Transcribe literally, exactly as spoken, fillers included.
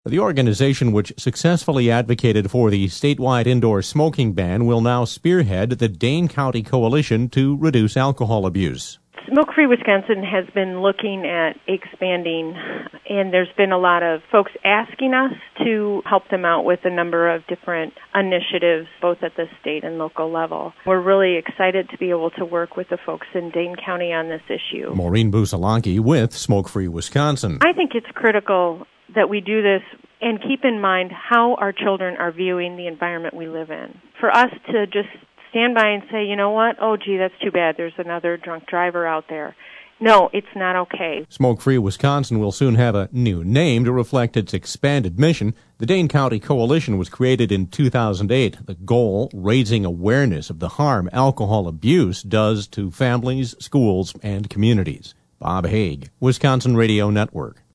The organization which successfully advocated for the statewide indoor smoking ban will now spearhead the Dane County Coalition to Reduce Alcohol Abuse. Smoke-Free Wisconsin has been looking at expanding, and there's been a lot of folks asking us to help them out with a number of different initiatives, both at the state and local level. We're really excited to be able to work with the folks in Dane County on this issue. Maureen Busalanki with Smoke-Free Wisconsin. I think it's critical that we do this and keep in mind how our children are viewing the environment we live in. For us to just stand by and say, you know what, oh, gee, that's too bad, there's another drunk driver out there. No, it's not okay. Smoke-Free Wisconsin will soon have a new name to reflect its expanded mission. The Dane County Coalition was created in two thousand eight. The goal, raising awareness of the harm alcohol abuse does to families, schools, and communities. Bob Haig, Wisconsin Radio Network.